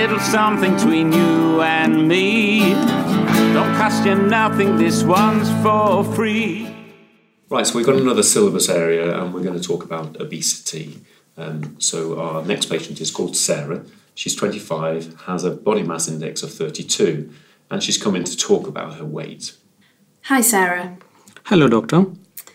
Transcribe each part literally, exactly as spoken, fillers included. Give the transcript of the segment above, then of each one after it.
little something between you and me. Don't cost you nothing, this one's for free. Right, so we've got another syllabus area and we're going to talk about obesity. Um, so our next patient is called Sarah. She's twenty-five, has a body mass index of thirty-two, and she's come in to talk about her weight. Hi, Sarah. Hello, doctor.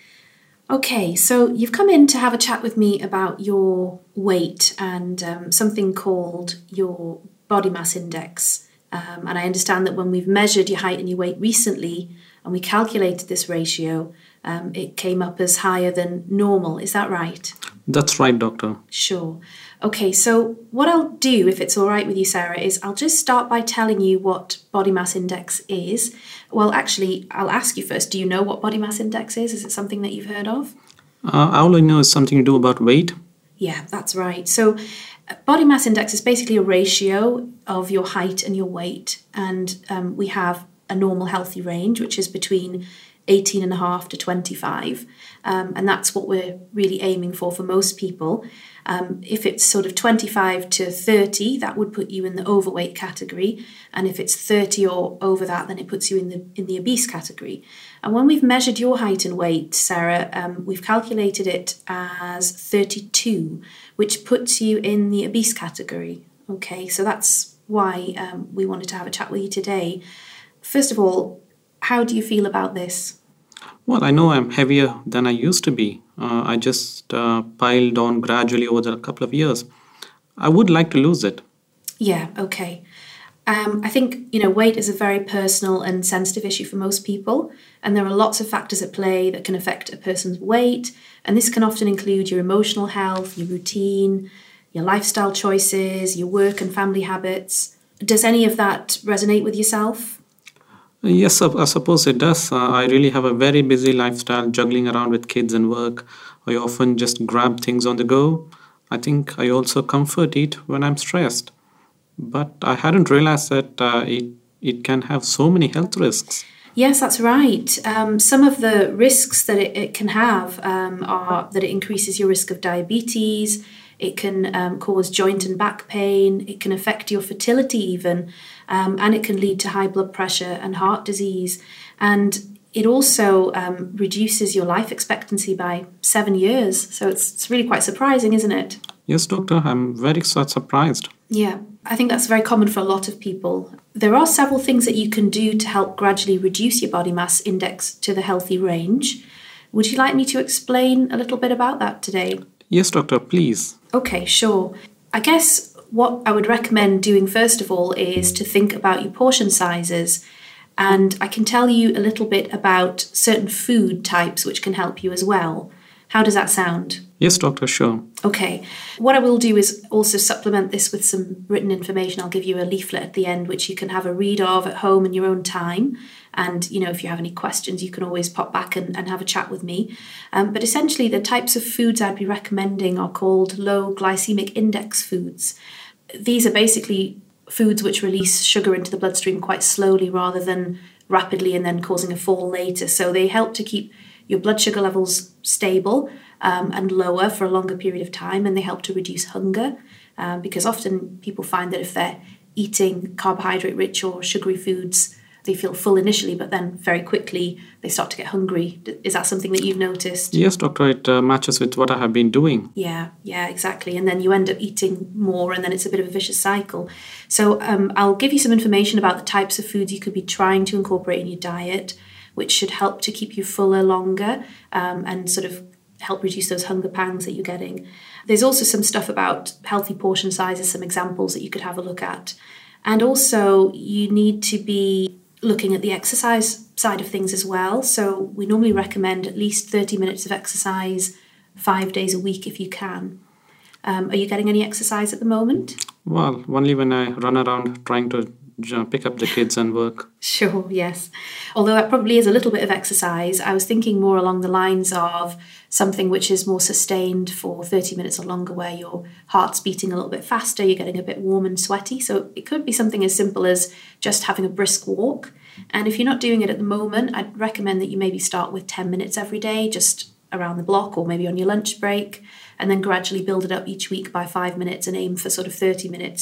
Okay, so you've come in to have a chat with me about your weight and um, something called your body mass index. Um, and I understand that when we've measured your height and your weight recently and we calculated this ratio, um, it came up as higher than normal. Is that right? That's right, doctor. Sure. Okay, so what I'll do, if it's all right with you, Sarah, is I'll just start by telling you what body mass index is. Well, actually, I'll ask you first, do you know what body mass index is? Is it something that you've heard of? Uh, all I know is something to do about weight. Yeah, that's right. So body mass index is basically a ratio of your height and your weight. And um, we have a normal healthy range, which is between eighteen and a half to twenty-five. Um, and that's what we're really aiming for for most people. Um, if it's sort of twenty-five to thirty, that would put you in the overweight category. And if it's thirty or over that, then it puts you in the in the obese category. And when we've measured your height and weight, Sarah, um, we've calculated it as thirty-two, which puts you in the obese category. Okay, so that's why um, we wanted to have a chat with you today. First of all, how do you feel about this? Well, I know I'm heavier than I used to be. Uh, I just uh, piled on gradually over the couple of years. I would like to lose it. Yeah, okay. Um, I think, you know, weight is a very personal and sensitive issue for most people. And there are lots of factors at play that can affect a person's weight. And this can often include your emotional health, your routine, your lifestyle choices, your work and family habits. Does any of that resonate with yourself? Yes, I suppose it does. Uh, I really have a very busy lifestyle, juggling around with kids and work. I often just grab things on the go. I think I also comfort eat when I'm stressed. But I hadn't realized that uh, it, it can have so many health risks. Yes, that's right. Um, some of the risks that it, it can have um, are that it increases your risk of diabetes. It can um, cause joint and back pain. It can affect your fertility even. Um, and it can lead to high blood pressure and heart disease. And it also um, reduces your life expectancy by seven years. So it's, it's really quite surprising, isn't it? Yes, doctor, I'm very surprised. Yeah, I think that's very common for a lot of people. There are several things that you can do to help gradually reduce your body mass index to the healthy range. Would you like me to explain a little bit about that today? Yes, doctor, please. Okay, sure. I guess what I would recommend doing first of all is to think about your portion sizes. And I can tell you a little bit about certain food types which can help you as well. How does that sound? Yes, doctor, sure. Okay. What I will do is also supplement this with some written information. I'll give you a leaflet at the end, which you can have a read of at home in your own time. And, you know, if you have any questions, you can always pop back and, and have a chat with me. Um, but essentially, the types of foods I'd be recommending are called low glycemic index foods. These are basically foods which release sugar into the bloodstream quite slowly rather than rapidly and then causing a fall later. So they help to keep your blood sugar levels stable um, and lower for a longer period of time, and they help to reduce hunger um, because often people find that if they're eating carbohydrate-rich or sugary foods, they feel full initially, but then very quickly they start to get hungry. Is that something that you've noticed? Yes, doctor, it uh, matches with what I have been doing. Yeah, yeah, exactly. And then you end up eating more, and then it's a bit of a vicious cycle. So um, I'll give you some information about the types of foods you could be trying to incorporate in your diet, which should help to keep you fuller longer um, and sort of help reduce those hunger pangs that you're getting. There's also some stuff about healthy portion sizes, some examples that you could have a look at. And also you need to be looking at the exercise side of things as well. So we normally recommend at least thirty minutes of exercise five days a week if you can. Um, are you getting any exercise at the moment? Well, only when I run around trying to pick up the kids and work. Sure, yes. Although that probably is a little bit of exercise, I was thinking more along the lines of something which is more sustained for thirty minutes or longer, where your heart's beating a little bit faster, you're getting a bit warm and sweaty. So it could be something as simple as just having a brisk walk. And if you're not doing it at the moment, I'd recommend that you maybe start with ten minutes every day, just around the block or maybe on your lunch break, and then gradually build it up each week by five minutes and aim for sort of thirty minutes.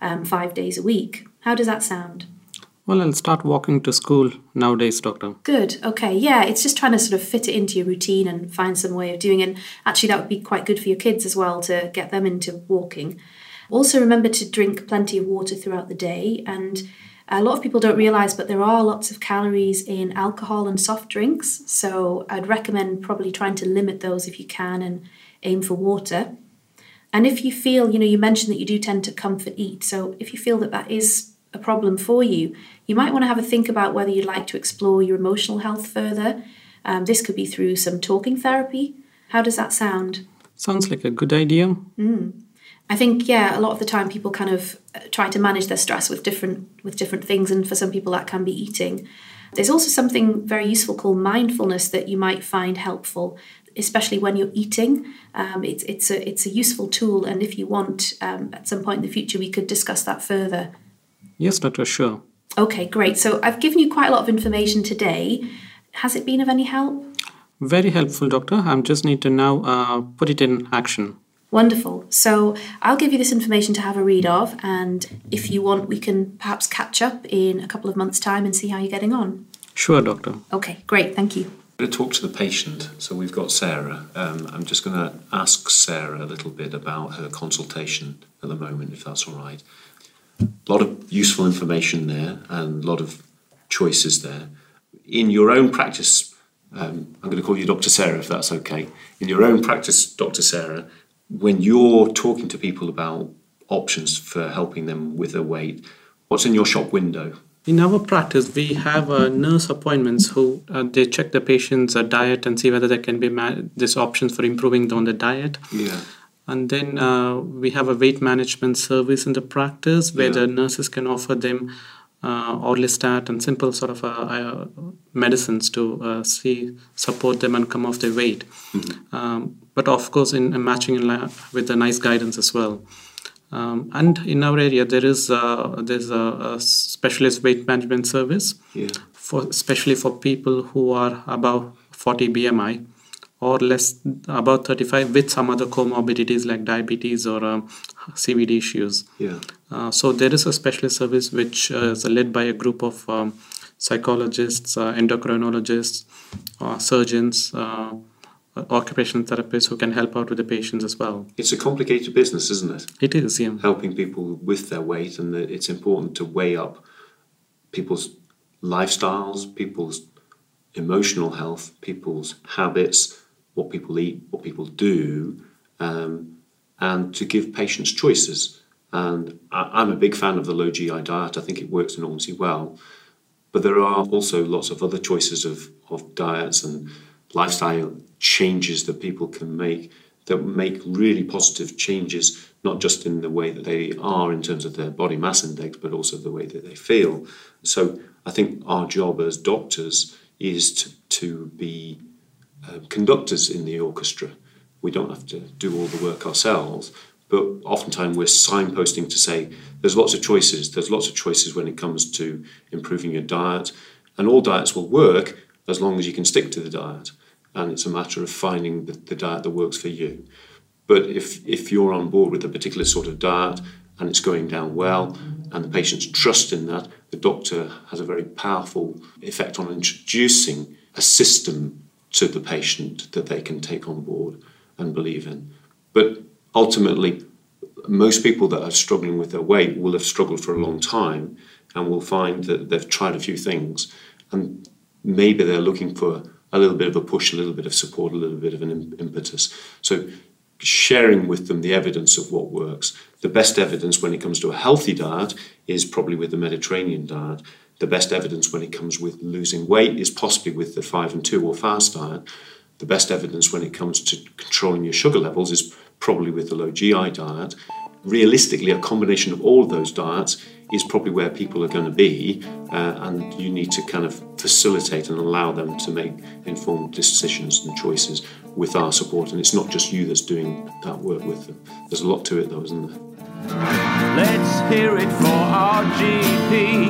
um, five days a week. How does that sound? Well, I'll start walking to school nowadays, doctor. Good. Okay. Yeah, it's just trying to sort of fit it into your routine and find some way of doing it. And actually, that would be quite good for your kids as well to get them into walking. Also, remember to drink plenty of water throughout the day. And a lot of people don't realise, but there are lots of calories in alcohol and soft drinks. So I'd recommend probably trying to limit those if you can and aim for water. And if you feel, you know, you mentioned that you do tend to comfort eat. So if you feel that that is a problem for you, you might want to have a think about whether you'd like to explore your emotional health further. Um, this could be through some talking therapy. How does that sound? Sounds like a good idea. Mm. I think, yeah, a lot of the time people kind of try to manage their stress with different with different things, and for some people that can be eating. There's also something very useful called mindfulness that you might find helpful, especially when you're eating. Um, it's it's a it's a useful tool, and if you want, um, at some point in the future, we could discuss that further. Yes, doctor, sure. Okay, great. So I've given you quite a lot of information today. Has it been of any help? Very helpful, doctor. I just need to now uh, put it in action. Wonderful. So I'll give you this information to have a read of, and if you want, we can perhaps catch up in a couple of months' time and see how you're getting on. Sure, doctor. Okay, great. Thank you. I'm going to talk to the patient. So we've got Sarah. Um, I'm just going to ask Sarah a little bit about her consultation at the moment, if that's all right. A lot of useful information there and a lot of choices there. In your own practice, um, I'm going to call you Doctor Sarah, if that's okay. In your own practice, Doctor Sarah, when you're talking to people about options for helping them with their weight, what's in your shop window? In our practice, we have uh, nurse appointments who uh, they check the patient's uh, diet and see whether there can be ma- this options for improving on the diet. Yeah. And then uh, we have a weight management service in the practice where Yeah. the nurses can offer them uh, Orlistat and simple sort of uh, uh, medicines to uh, see support them and come off their weight. Mm-hmm. Um, but of course, in, in matching in la- with a nice guidance as well. Um, and in our area, there is uh, there's a, a specialist weight management service, Yeah. for especially for people who are above forty B M I or less, about thirty-five, with some other comorbidities like diabetes or um, C V D issues. Yeah. Uh, so there is a specialist service which uh, is led by a group of um, psychologists, uh, endocrinologists, uh, surgeons, uh, occupational therapists who can help out with the patients as well. It's a complicated business, isn't it? It is, yeah. Helping people with their weight, and that it's important to weigh up people's lifestyles, people's emotional health, people's habits, what people eat, what people do, um, and to give patients choices. And I, I'm a big fan of the low G I diet. I think it works enormously well. But there are also lots of other choices of, of diets and lifestyle changes that people can make that make really positive changes, not just in the way that they are in terms of their body mass index, but also the way that they feel. So I think our job as doctors is to, to be uh, conductors in the orchestra. We don't have to do all the work ourselves, but oftentimes we're signposting to say there's lots of choices. There's lots of choices when it comes to improving your diet, and all diets will work as long as you can stick to the diet. And it's a matter of finding the, the diet that works for you. But if, if you're on board with a particular sort of diet and it's going down well and the patients trust in that, the doctor has a very powerful effect on introducing a system to the patient that they can take on board and believe in. But ultimately, most people that are struggling with their weight will have struggled for a long time and will find that they've tried a few things and maybe they're looking for a little bit of a push, a little bit of support, a little bit of an impetus. So sharing with them the evidence of what works. The best evidence when it comes to a healthy diet is probably with the Mediterranean diet. The best evidence when it comes with losing weight is possibly with the five and two or fast diet. The best evidence when it comes to controlling your sugar levels is probably with the low G I diet. Realistically, a combination of all of those diets is probably where people are going to be, uh, and you need to kind of facilitate and allow them to make informed decisions and choices with our support. And it's not just you that's doing that work with them. There's a lot to it though, isn't there? Let's hear it for our G P.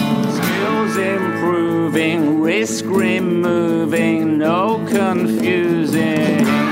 Skills improving, risk removing, no confusing.